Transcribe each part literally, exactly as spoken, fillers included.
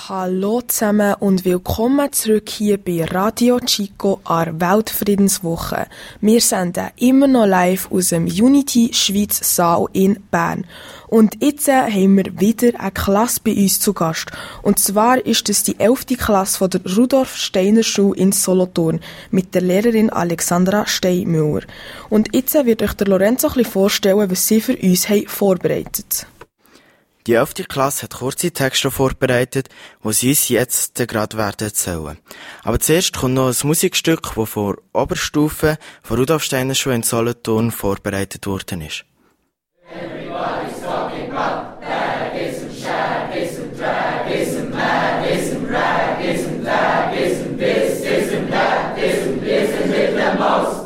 Hallo zusammen und willkommen zurück hier bei Radio Chico an der Weltfriedenswoche. Wir senden immer noch live aus dem Unity Schweiz Saal in Bern. Und jetzt haben wir wieder eine Klasse bei uns zu Gast. Und zwar ist es die elfte Klasse von der Rudolf Steiner Schule in Solothurn mit der Lehrerin Alexandra Steinmüller. Und jetzt wird euch der Lorenzo ein bisschen vorstellen, was sie für uns haben vorbereitet. Die elfte Klasse hat kurze Texte vorbereitet, die sie uns jetzt gerade werden erzählen. Aber zuerst kommt noch ein Musikstück, das von der Oberstufe von Rudolf Steiner Schule in Solothurn vorbereitet worden ist. Everybody's talking about Dagism, Shagism, Dragism, Magism, Ragism, Dagism, thisism, thatism, isn't it the most?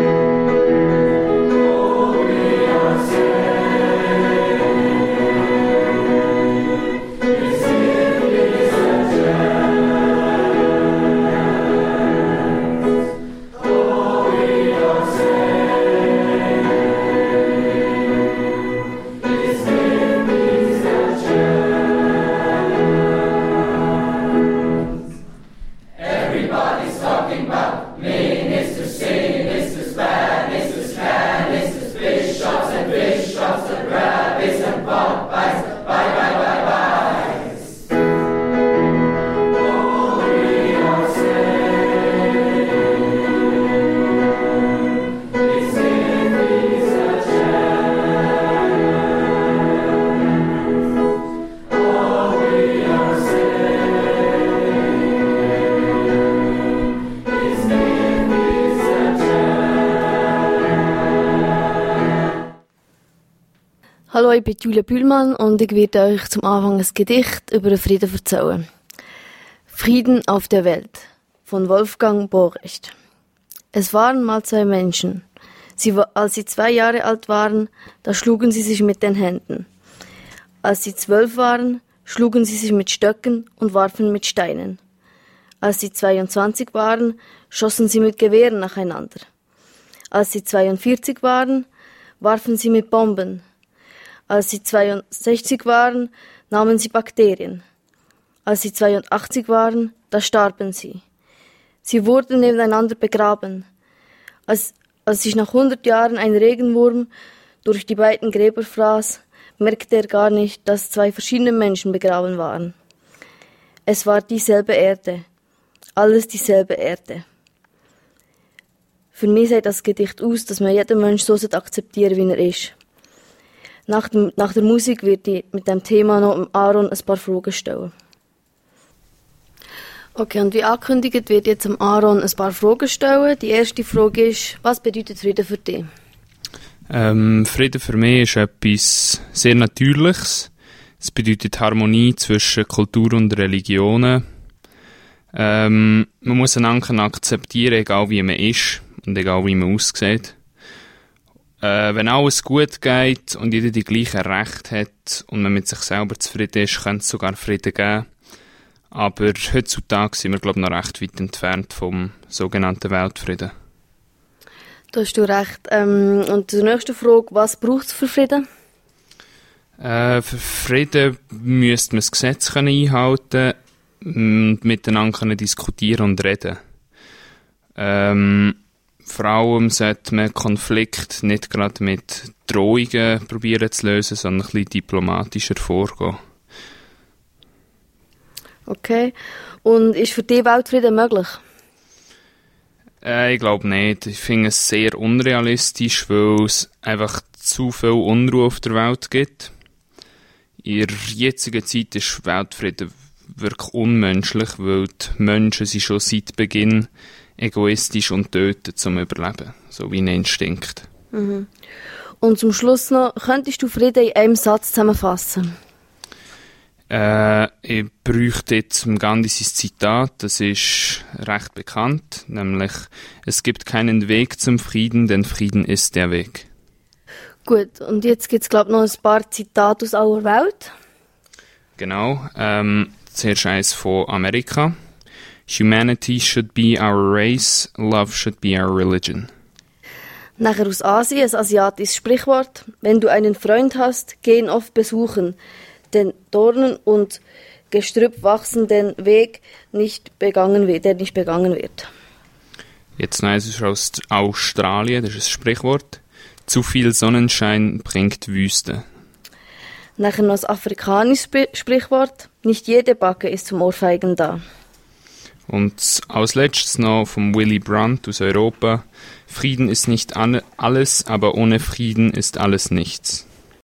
Hallo, ich bin Julia Bühlmann und ich werde euch zum Anfang ein Gedicht über den Frieden erzählen. Frieden auf der Welt von Wolfgang Borrecht. Es waren mal zwei Menschen. Sie, als sie zwei Jahre alt waren, da schlugen sie sich mit den Händen. Als sie zwölf waren, schlugen sie sich mit Stöcken und warfen mit Steinen. Als sie zweiundzwanzig waren, schossen sie mit Gewehren nacheinander. Als sie zweiundvierzig waren, warfen sie mit Bomben. Als sie zweiundsechzig waren, nahmen sie Bakterien. Als sie zweiundachtzig waren, da starben sie. Sie wurden nebeneinander begraben. Als, als sich nach hundert Jahren ein Regenwurm durch die beiden Gräber fraß, merkte er gar nicht, dass zwei verschiedene Menschen begraben waren. Es war dieselbe Erde. Alles dieselbe Erde. Für mich sagt das Gedicht aus, dass man jeden Mensch so akzeptieren sollte, wie er ist. Nach, dem, nach der Musik wird ich mit dem Thema noch Aaron ein paar Fragen stellen. Okay, und wie angekündigt wird jetzt Aaron ein paar Fragen stellen. Die erste Frage ist, was bedeutet Frieden für dich? Ähm, Frieden für mich ist etwas sehr Natürliches. Es bedeutet Harmonie zwischen Kultur und Religionen. Ähm, man muss einander akzeptieren, egal wie man ist und egal wie man aussieht. Äh, wenn alles gut geht und jeder die gleichen Rechte hat und man mit sich selber zufrieden ist, könnte es sogar Frieden geben. Aber heutzutage sind wir, glaube ich, noch recht weit entfernt vom sogenannten Weltfrieden. Da hast du recht. Ähm, und die nächste Frage, was braucht es für Frieden? Äh, für Frieden müsste man das Gesetz einhalten und miteinander können diskutieren und reden. Ähm, Vor allem sollte man Konflikt nicht gerade mit Drohungen probieren zu lösen, sondern ein bisschen diplomatischer vorgehen. Okay. Und ist für dich Weltfrieden möglich? Äh, ich glaube nicht. Ich finde es sehr unrealistisch, weil es einfach zu viel Unruhe auf der Welt gibt. In der jetzigen Zeit ist Weltfrieden wirklich unmenschlich, weil die Menschen sind schon seit Beginn egoistisch und töten zum Überleben, so wie ein Instinkt. Mhm. Und zum Schluss noch, könntest du Frieden in einem Satz zusammenfassen? Äh, ich bräuchte jetzt Gandhi sein Zitat, das ist recht bekannt, nämlich: Es gibt keinen Weg zum Frieden, denn Frieden ist der Weg. Gut, und jetzt gibt es, glaube ich, noch ein paar Zitate aus aller Welt. Genau, ähm, zuerst eins von Amerika. Humanity should be our race, love should be our religion. Nachher aus Asien, ein asiatisches Sprichwort. Wenn du einen Freund hast, geh ihn oft besuchen, denn Dornen und Gestrüpp wachsenden Weg, nicht begangen wird, der nicht begangen wird. Jetzt noch eins aus Australien, das ist ein Sprichwort. Zu viel Sonnenschein bringt Wüste. Nachher noch das afrikanische Sprichwort. Nicht jede Backe ist zum Ohrfeigen da. Und als letztes noch vom Willy Brandt aus Europa. Frieden ist nicht alles, aber ohne Frieden ist alles nichts.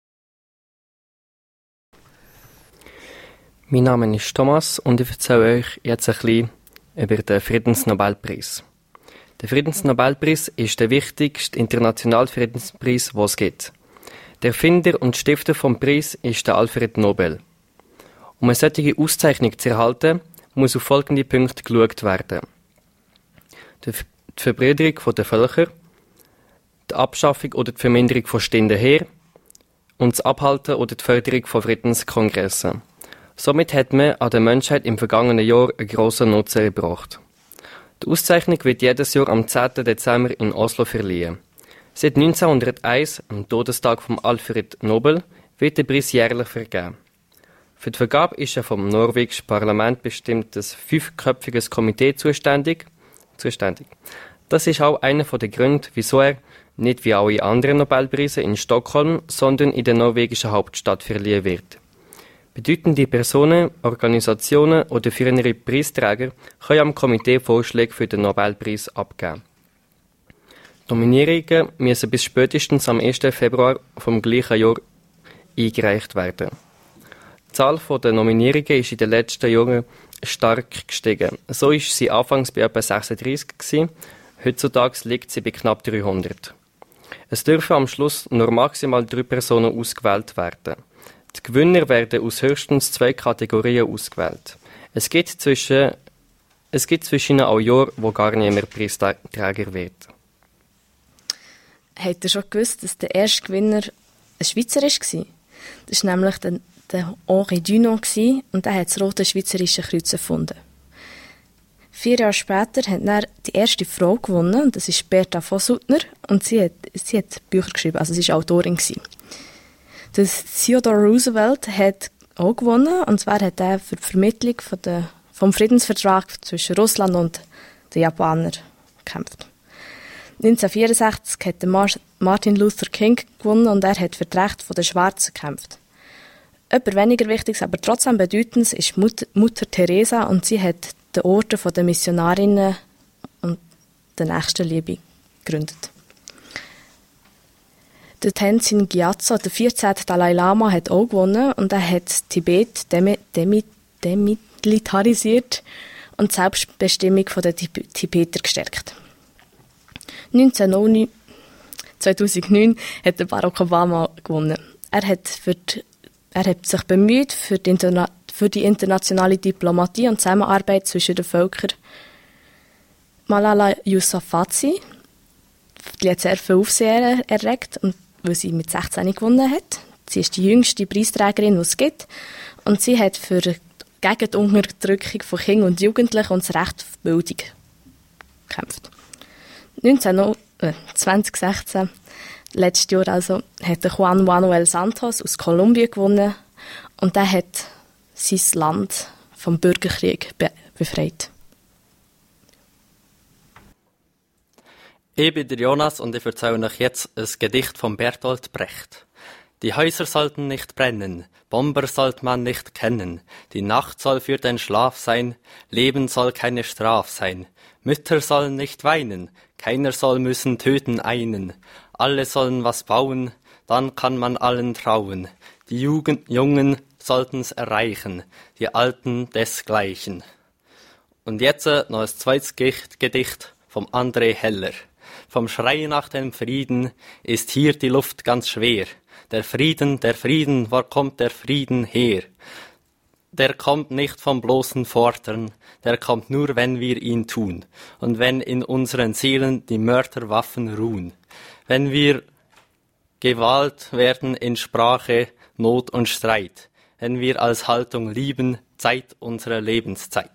Mein Name ist Thomas und ich erzähle euch jetzt ein bisschen über den Friedensnobelpreis. Der Friedensnobelpreis ist der wichtigste internationale Friedenspreis, den es gibt. Der Erfinder und Stifter vom Preis ist der Alfred Nobel. Um eine solche Auszeichnung zu erhalten, muss auf folgende Punkte geschaut werden. Die Verbrüderung der Völker, die Abschaffung oder die Verminderung von stehenden Heeren und das Abhalten oder die Förderung von Friedenskongressen. Somit hat man an der Menschheit im vergangenen Jahr einen grossen Nutzen erbracht. Die Auszeichnung wird jedes Jahr am zehnten Dezember in Oslo verliehen. Seit neunzehnhunderteins, am Todestag von Alfred Nobel, wird der Preis jährlich vergeben. Für die Vergabe ist ein vom norwegischen Parlament bestimmtes fünfköpfiges Komitee zuständig. zuständig. Das ist auch einer der Gründe, wieso er nicht wie alle anderen Nobelpreise in Stockholm, sondern in der norwegischen Hauptstadt verliehen wird. Bedeutende Personen, Organisationen oder frühere Preisträger können am Komitee Vorschläge für den Nobelpreis abgeben. Nominierungen müssen bis spätestens am ersten Februar vom gleichen Jahr eingereicht werden. Die Zahl der Nominierungen ist in den letzten Jahren stark gestiegen. So war sie anfangs bei etwa sechsunddreißig gewesen. Heutzutage liegt sie bei knapp dreihundert. Es dürfen am Schluss nur maximal drei Personen ausgewählt werden. Die Gewinner werden aus höchstens zwei Kategorien ausgewählt. Es gibt zwischen, es gibt zwischen ihnen auch Jahre, wo gar niemand Preisträger wird. Habt ihr schon gewusst, dass der erste Gewinner ein Schweizer war? Das war nämlich der, der Henri Dunant und der hat das Rote Schweizerische Kreuz erfunden. Vier Jahre später hat er die erste Frau gewonnen, und das ist Bertha Vossutner, und sie hat, sie hat Bücher geschrieben, also sie war Autorin. Das Theodore Roosevelt hat auch gewonnen, und zwar hat er für die Vermittlung von der, vom Friedensvertrag zwischen Russland und den Japanern gekämpft. neunzehnhundertvierundsechzig hat Martin Luther King gewonnen und er hat für die Rechte der Schwarzen gekämpft. Etwas weniger Wichtiges, aber trotzdem Bedeutendes ist Mutter, Mutter Teresa, und sie hat den Orden der Missionarinnen und der Nächstenliebe gegründet. Der Tenzin Gyatso, der vierzehnte Dalai Lama, hat auch gewonnen und er hat Tibet demi, demi, demilitarisiert und die Selbstbestimmung der Tibeter gestärkt. zweitausendneun hat der Barack Obama gewonnen. Er hat, für die, er hat sich bemüht für die, Interna- für die internationale Diplomatie und Zusammenarbeit zwischen den Völkern. Malala Yousafzai, die hat sehr viel Aufsehen erregt, und weil sie mit sechzehn gewonnen hat. Sie ist die jüngste Preisträgerin, die es gibt, und sie hat für gegen die Unterdrückung von Kindern und Jugendlichen und das Recht auf Bildung gekämpft. zwanzig sechzehn, letztes Jahr also, hat Juan Manuel Santos aus Kolumbien gewonnen, und der hat sein Land vom Bürgerkrieg be- befreit. Ich bin der Jonas und ich erzähle euch jetzt ein Gedicht von Bertolt Brecht. Die Häuser sollten nicht brennen, Bomber sollte man nicht kennen, die Nacht soll für den Schlaf sein, Leben soll keine Straf sein, Mütter sollen nicht weinen, keiner soll müssen töten einen, alle sollen was bauen, dann kann man allen trauen, die Jugend, Jungen sollten's erreichen, die Alten desgleichen. Und jetzt noch ein zweites Gedicht vom André Heller. Vom Schrei nach dem Frieden ist hier die Luft ganz schwer. Der Frieden, der Frieden, wo kommt der Frieden her? Der kommt nicht vom bloßen Fordern, der kommt nur, wenn wir ihn tun. Und wenn in unseren Seelen die Mörderwaffen ruhen. Wenn wir Gewalt werden in Sprache, Not und Streit. Wenn wir als Haltung lieben, Zeit unserer Lebenszeit.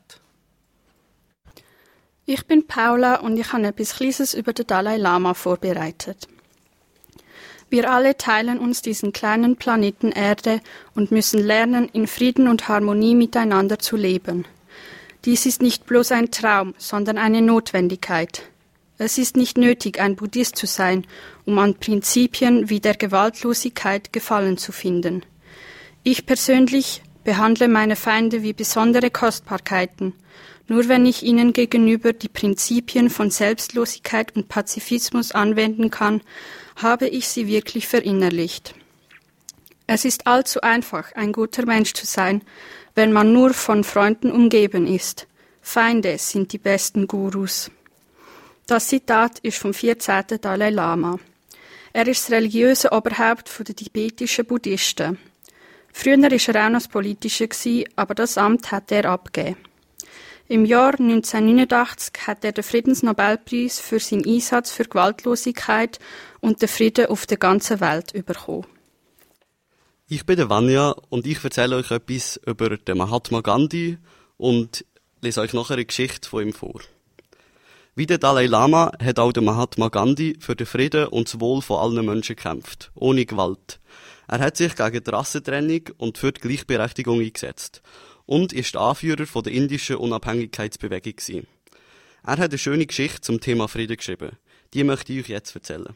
Ich bin Paula und ich habe etwas Kleines über den Dalai Lama vorbereitet. Wir alle teilen uns diesen kleinen Planeten Erde und müssen lernen, in Frieden und Harmonie miteinander zu leben. Dies ist nicht bloß ein Traum, sondern eine Notwendigkeit. Es ist nicht nötig, ein Buddhist zu sein, um an Prinzipien wie der Gewaltlosigkeit Gefallen zu finden. Ich persönlich behandle meine Feinde wie besondere Kostbarkeiten. Nur wenn ich ihnen gegenüber die Prinzipien von Selbstlosigkeit und Pazifismus anwenden kann, habe ich sie wirklich verinnerlicht. Es ist allzu einfach, ein guter Mensch zu sein, wenn man nur von Freunden umgeben ist. Feinde sind die besten Gurus. Das Zitat ist vom vierzehnten Dalai Lama. Er ist das religiöse Oberhaupt der tibetischen Buddhisten. Früher war er auch noch das Politische, aber das Amt hat er abgegeben. Im Jahr neunzehnhundertneunundachtzig hat er den Friedensnobelpreis für seinen Einsatz für Gewaltlosigkeit und den Frieden auf der ganzen Welt bekommen. Ich bin der Vanya und ich erzähle euch etwas über den Mahatma Gandhi und lese euch nachher eine Geschichte von ihm vor. Wie der Dalai Lama hat auch der Mahatma Gandhi für den Frieden und das Wohl von allen Menschen gekämpft, ohne Gewalt. Er hat sich gegen die Rassentrennung und für die Gleichberechtigung eingesetzt und ist Anführer von der indischen Unabhängigkeitsbewegung gewesen. Er hat eine schöne Geschichte zum Thema Frieden geschrieben. Die möchte ich euch jetzt erzählen.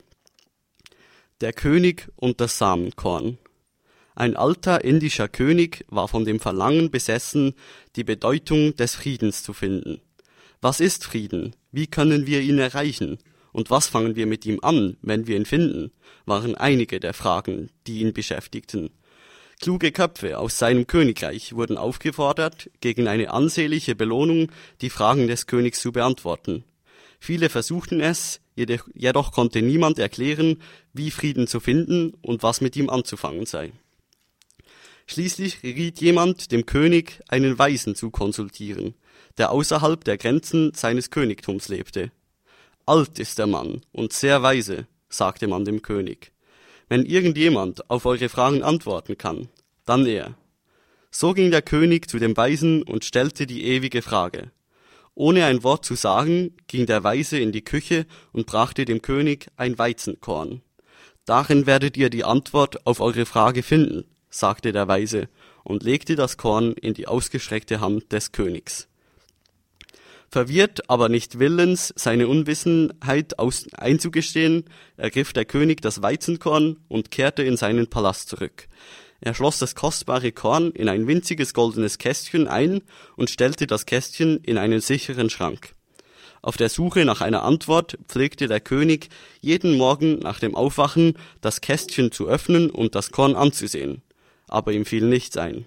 Der König und das Samenkorn. Ein alter indischer König war von dem Verlangen besessen, die Bedeutung des Friedens zu finden. Was ist Frieden? Wie können wir ihn erreichen? Und was fangen wir mit ihm an, wenn wir ihn finden? Waren einige der Fragen, die ihn beschäftigten. Kluge Köpfe aus seinem Königreich wurden aufgefordert, gegen eine ansehnliche Belohnung die Fragen des Königs zu beantworten. Viele versuchten es, jedoch, jedoch konnte niemand erklären, wie Frieden zu finden und was mit ihm anzufangen sei. Schließlich riet jemand dem König, einen Weisen zu konsultieren, der außerhalb der Grenzen seines Königtums lebte. Alt ist der Mann und sehr weise, sagte man dem König. Wenn irgendjemand auf eure Fragen antworten kann, dann er. So ging der König zu dem Weisen und stellte die ewige Frage. Ohne ein Wort zu sagen, ging der Weise in die Küche und brachte dem König ein Weizenkorn. Darin werdet ihr die Antwort auf eure Frage finden, sagte der Weise und legte das Korn in die ausgestreckte Hand des Königs. Verwirrt, aber nicht willens, seine Unwissenheit aus- einzugestehen, ergriff der König das Weizenkorn und kehrte in seinen Palast zurück. Er schloss das kostbare Korn in ein winziges goldenes Kästchen ein und stellte das Kästchen in einen sicheren Schrank. Auf der Suche nach einer Antwort pflegte der König jeden Morgen nach dem Aufwachen das Kästchen zu öffnen und das Korn anzusehen. Aber ihm fiel nichts ein.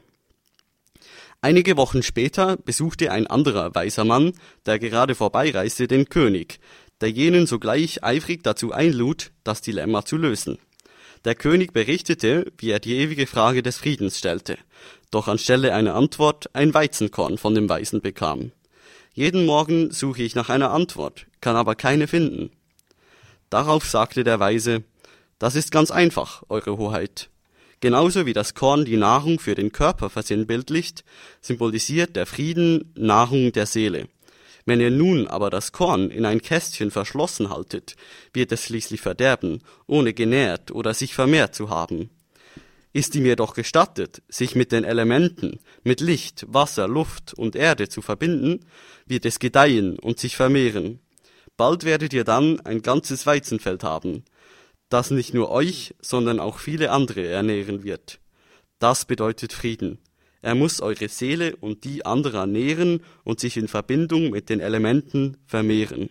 Einige Wochen später besuchte ein anderer weiser Mann, der gerade vorbeireiste, den König, der jenen sogleich eifrig dazu einlud, das Dilemma zu lösen. Der König berichtete, wie er die ewige Frage des Friedens stellte, doch anstelle einer Antwort ein Weizenkorn von dem Weisen bekam. Jeden Morgen suche ich nach einer Antwort, kann aber keine finden. Darauf sagte der Weise, das ist ganz einfach, Eure Hoheit. Genauso wie das Korn die Nahrung für den Körper versinnbildlicht, symbolisiert der Frieden Nahrung der Seele. Wenn ihr nun aber das Korn in ein Kästchen verschlossen haltet, wird es schließlich verderben, ohne genährt oder sich vermehrt zu haben. Ist ihm jedoch gestattet, sich mit den Elementen, mit Licht, Wasser, Luft und Erde zu verbinden, wird es gedeihen und sich vermehren. Bald werdet ihr dann ein ganzes Weizenfeld haben, das nicht nur euch, sondern auch viele andere ernähren wird. Das bedeutet Frieden. Er muss eure Seele und die anderer nähren und sich in Verbindung mit den Elementen vermehren.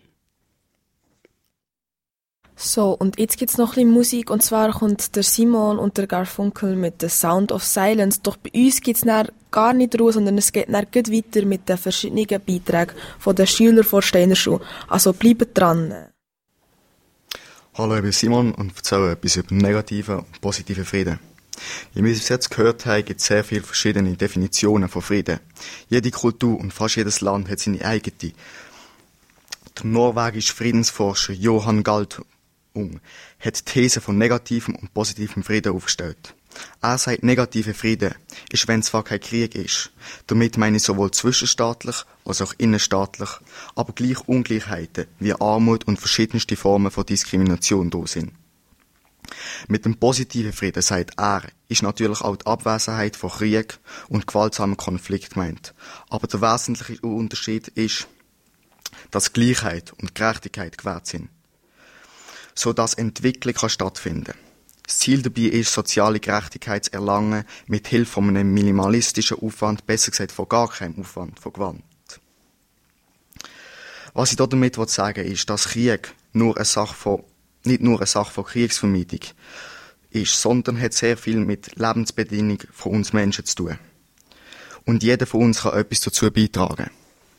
So, und jetzt gibt's noch ein bisschen Musik, und zwar kommt der Simon und der Garfunkel mit The Sound of Silence. Doch bei uns gibt's dann gar nicht Ruhe, sondern es geht dann gleich weiter mit den verschiedenen Beiträgen von den Schülern der Steinerschule. Also bleibt dran. Hallo, ich bin Simon und erzähle etwas über negativen und positiven Frieden. Wie wir bis jetzt gehört haben, gibt es sehr viele verschiedene Definitionen von Frieden. Jede Kultur und fast jedes Land hat seine eigene. Der norwegische Friedensforscher Johan Galtung hat Thesen von negativem und positivem Frieden aufgestellt. Er sagt, negativer Frieden ist, wenn zwar kein Krieg ist. Damit meine ich sowohl zwischenstaatlich als auch innenstaatlich, aber gleich Ungleichheiten wie Armut und verschiedenste Formen von Diskrimination da sind. Mit dem positiven Frieden, sagt er, ist natürlich auch die Abwesenheit von Krieg und gewaltsamen Konflikt gemeint. Aber der wesentliche Unterschied ist, dass Gleichheit und Gerechtigkeit gewährt sind, sodass Entwicklung kann stattfinden kann. Das Ziel dabei ist, soziale Gerechtigkeit zu erlangen, mit Hilfe von einem minimalistischen Aufwand, besser gesagt von gar keinem Aufwand, von Gewalt. Was ich damit sagen will, ist, dass Krieg nur eine Sache von, nicht nur eine Sache von Kriegsvermeidung ist, sondern hat sehr viel mit Lebensbedingungen von uns Menschen zu tun. Und jeder von uns kann etwas dazu beitragen.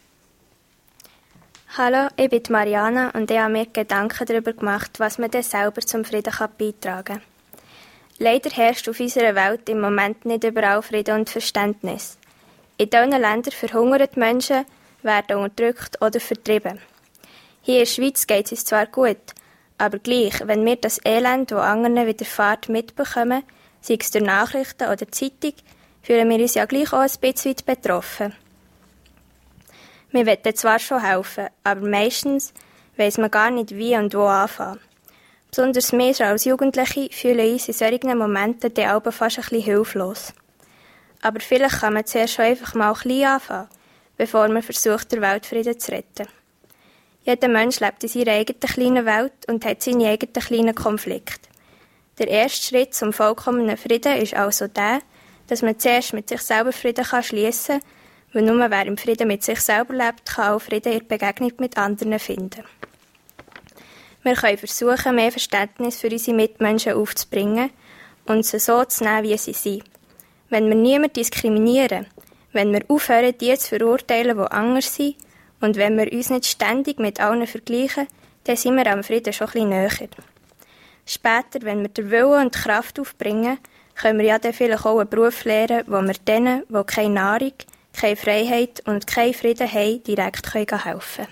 Hallo, ich bin Mariana und ich habe mir Gedanken darüber gemacht, was man denn selber zum Frieden beitragen kann. Leider herrscht auf unserer Welt im Moment nicht überall Frieden und Verständnis. In diesen Ländern verhungern die Menschen, werden unterdrückt oder vertrieben. Hier in der Schweiz geht es uns zwar gut, aber gleich, wenn wir das Elend, das anderen widerfährt, mitbekommen, sei es durch Nachrichten oder Zeitung, fühlen wir uns ja gleich auch ein bisschen betroffen. Wir wollen zwar schon helfen, aber meistens weiss man gar nicht, wie und wo anfangen. Besonders wir als Jugendliche fühlen uns in solchen Momenten dann auch fast ein bisschen hilflos. Aber vielleicht kann man zuerst schon einfach mal klein anfangen, bevor man versucht, den Weltfrieden zu retten. Jeder Mensch lebt in seiner eigenen kleinen Welt und hat seine eigenen kleinen Konflikte. Der erste Schritt zum vollkommenen Frieden ist also der, dass man zuerst mit sich selber Frieden schliessen kann, weil nur wer im Frieden mit sich selber lebt, kann auch Frieden in der Begegnung mit anderen finden. Wir können versuchen, mehr Verständnis für unsere Mitmenschen aufzubringen und sie so zu nehmen, wie sie sind. Wenn wir niemanden diskriminieren, wenn wir aufhören, die zu verurteilen, die anders sind, und wenn wir uns nicht ständig mit allen vergleichen, dann sind wir am Frieden schon ein bisschen näher. Später, wenn wir den Willen und die Kraft aufbringen, können wir ja dann vielleicht auch einen Beruf lernen, wo wir denen, die keine Nahrung, keine Freiheit und keinen Frieden haben, direkt helfen können.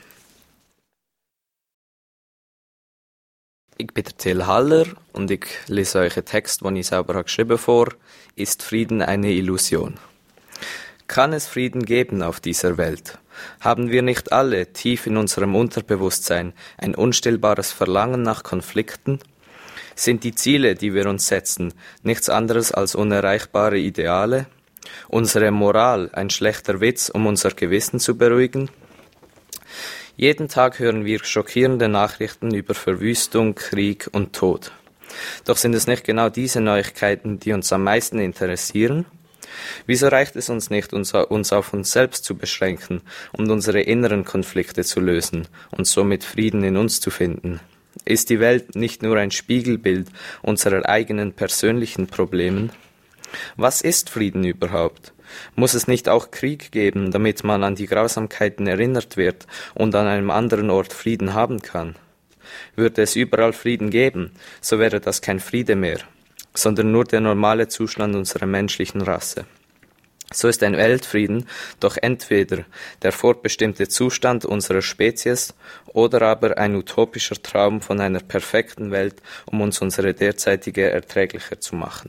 Ich bin der Till Haller und ich lese euch einen Text, den ich selber geschrieben habe, vor. Ist Frieden eine Illusion? Kann es Frieden geben auf dieser Welt? Haben wir nicht alle tief in unserem Unterbewusstsein ein unstillbares Verlangen nach Konflikten? Sind die Ziele, die wir uns setzen, nichts anderes als unerreichbare Ideale? Unsere Moral ein schlechter Witz, um unser Gewissen zu beruhigen? Jeden Tag hören wir schockierende Nachrichten über Verwüstung, Krieg und Tod. Doch sind es nicht genau diese Neuigkeiten, die uns am meisten interessieren? Wieso reicht es uns nicht, uns auf uns selbst zu beschränken und unsere inneren Konflikte zu lösen und somit Frieden in uns zu finden? Ist die Welt nicht nur ein Spiegelbild unserer eigenen persönlichen Probleme? Was ist Frieden überhaupt? Muss es nicht auch Krieg geben, damit man an die Grausamkeiten erinnert wird und an einem anderen Ort Frieden haben kann? Würde es überall Frieden geben, so wäre das kein Friede mehr, sondern nur der normale Zustand unserer menschlichen Rasse. So ist ein Weltfrieden doch entweder der vorbestimmte Zustand unserer Spezies oder aber ein utopischer Traum von einer perfekten Welt, um uns unsere derzeitige erträglicher zu machen.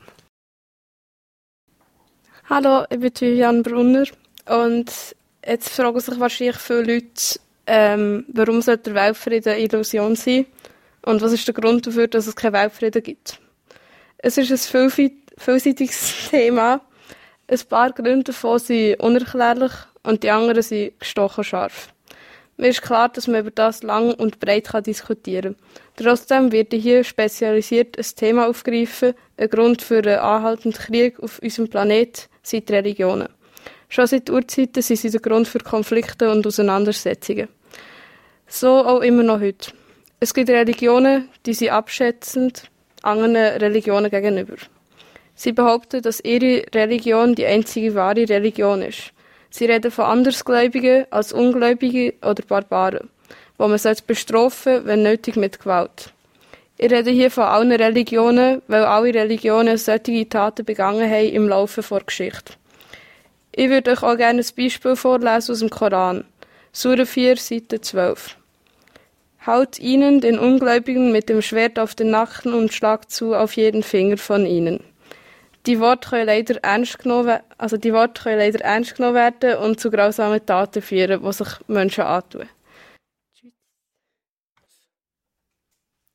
Hallo, ich bin Vivian Brunner und jetzt fragen sich wahrscheinlich viele Leute, ähm, warum sollte der Weltfrieden eine Illusion sein und was ist der Grund dafür, dass es keinen Weltfrieden gibt. Es ist ein vielseitiges Thema. Ein paar Gründe davon sind unerklärlich und die anderen sind gestochen scharf. Mir ist klar, dass man über das lang und breit diskutieren kann. Trotzdem wird hier spezialisiert ein Thema aufgreifen, ein Grund für einen anhaltenden Krieg auf unserem Planeten sind die Religionen. Schon seit Urzeiten sind sie der Grund für Konflikte und Auseinandersetzungen. So auch immer noch heute. Es gibt Religionen, die sind abschätzend anderen Religionen gegenüber. Sie behaupten, dass ihre Religion die einzige wahre Religion ist. Sie reden von Andersgläubigen als Ungläubige oder Barbaren, wo man bestrafen sollte, wenn nötig mit Gewalt. Ich rede hier von allen Religionen, weil alle Religionen solche Taten begangen haben im Laufe der Geschichte. Ich würde euch auch gerne ein Beispiel vorlesen aus dem Koran. Sura vier, Seite zwölf. Haut ihnen, den Ungläubigen, mit dem Schwert auf den Nacken und schlagt zu auf jeden Finger von ihnen. Die Worte können leider ernst genommen, also die Worte können leider ernst genommen werden und zu grausamen Taten führen, die sich Menschen antun.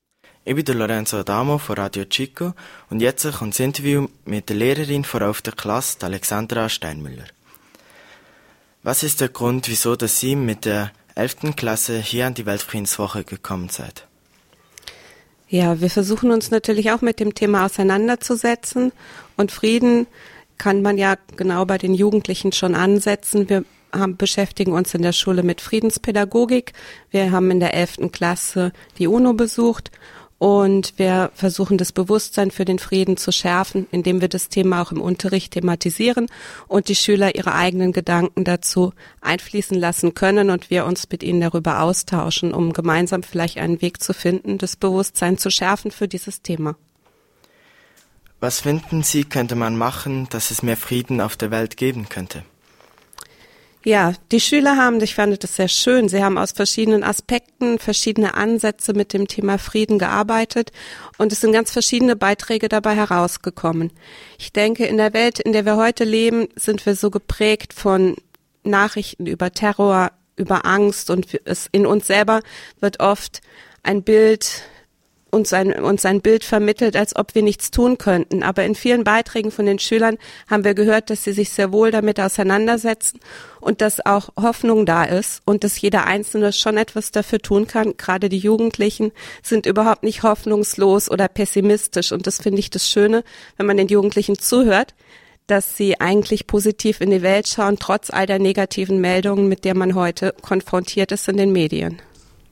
Ich bin der Lorenzo Adamo von Radio Chico und jetzt kommt das Interview mit der Lehrerin von elften Klasse, Alexandra Steinmüller. Was ist der Grund, wieso dass Sie mit der elften Klasse hier an die Weltfriedenswoche gekommen seid? Ja, wir versuchen uns natürlich auch mit dem Thema auseinanderzusetzen und Frieden kann man ja genau bei den Jugendlichen schon ansetzen. Wir haben, beschäftigen uns in der Schule mit Friedenspädagogik. Wir haben in der elften Klasse die UNO besucht und wir versuchen das Bewusstsein für den Frieden zu schärfen, indem wir das Thema auch im Unterricht thematisieren und die Schüler ihre eigenen Gedanken dazu einfließen lassen können und wir uns mit ihnen darüber austauschen, um gemeinsam vielleicht einen Weg zu finden, das Bewusstsein zu schärfen für dieses Thema. Was finden Sie, könnte man machen, dass es mehr Frieden auf der Welt geben könnte? Ja, die Schüler haben, ich fand das sehr schön, sie haben aus verschiedenen Aspekten verschiedene Ansätze mit dem Thema Frieden gearbeitet und es sind ganz verschiedene Beiträge dabei herausgekommen. Ich denke, in der Welt, in der wir heute leben, sind wir so geprägt von Nachrichten über Terror, über Angst und es in uns selber wird oft ein Bild uns ein, uns ein Bild vermittelt, als ob wir nichts tun könnten. Aber in vielen Beiträgen von den Schülern haben wir gehört, dass sie sich sehr wohl damit auseinandersetzen und dass auch Hoffnung da ist und dass jeder Einzelne schon etwas dafür tun kann. Gerade die Jugendlichen sind überhaupt nicht hoffnungslos oder pessimistisch. Und das finde ich das Schöne, wenn man den Jugendlichen zuhört, dass sie eigentlich positiv in die Welt schauen, trotz all der negativen Meldungen, mit der man heute konfrontiert ist in den Medien.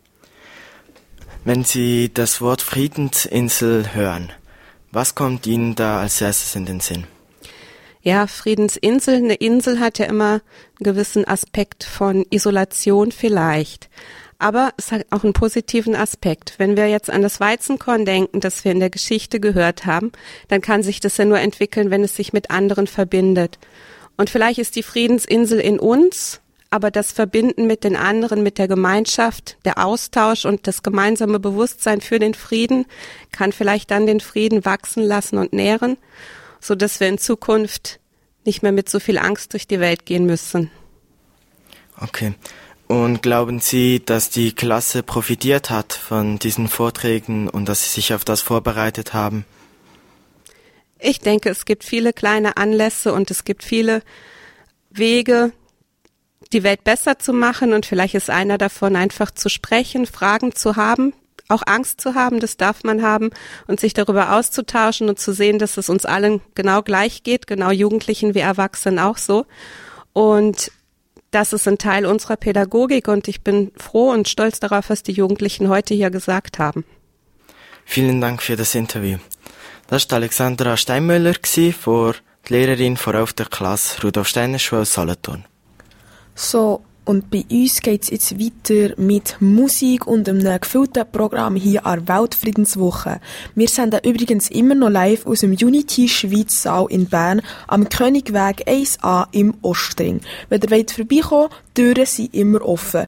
Wenn Sie das Wort Friedensinsel hören, was kommt Ihnen da als erstes in den Sinn? Ja, Friedensinsel, eine Insel hat ja immer einen gewissen Aspekt von Isolation vielleicht. Aber es hat auch einen positiven Aspekt. Wenn wir jetzt an das Weizenkorn denken, das wir in der Geschichte gehört haben, dann kann sich das ja nur entwickeln, wenn es sich mit anderen verbindet. Und vielleicht ist die Friedensinsel in uns, aber das Verbinden mit den anderen, mit der Gemeinschaft, der Austausch und das gemeinsame Bewusstsein für den Frieden kann vielleicht dann den Frieden wachsen lassen und nähren, so dass wir in Zukunft nicht mehr mit so viel Angst durch die Welt gehen müssen. Okay. Und glauben Sie, dass die Klasse profitiert hat von diesen Vorträgen und dass Sie sich auf das vorbereitet haben? Ich denke, es gibt viele kleine Anlässe und es gibt viele Wege, die Welt besser zu machen und vielleicht ist einer davon einfach zu sprechen, Fragen zu haben, auch Angst zu haben, das darf man haben und sich darüber auszutauschen und zu sehen, dass es uns allen genau gleich geht, genau Jugendlichen wie Erwachsenen auch so und das ist ein Teil unserer Pädagogik und ich bin froh und stolz darauf, was die Jugendlichen heute hier gesagt haben. Vielen Dank für das Interview. Das war Alexandra Steinmüller, vor die Lehrerin von elften Klasse Rudolf Steiner Schule Solothurn. So, und bei uns geht es jetzt weiter mit Musik und einem gefüllten Programm hier an der Weltfriedenswoche. Wir senden übrigens immer noch live aus dem Unity Schweiz Saal in Bern am Königweg eins a im Ostring. Wenn ihr wollt vorbeikommen, die Türen sind immer offen.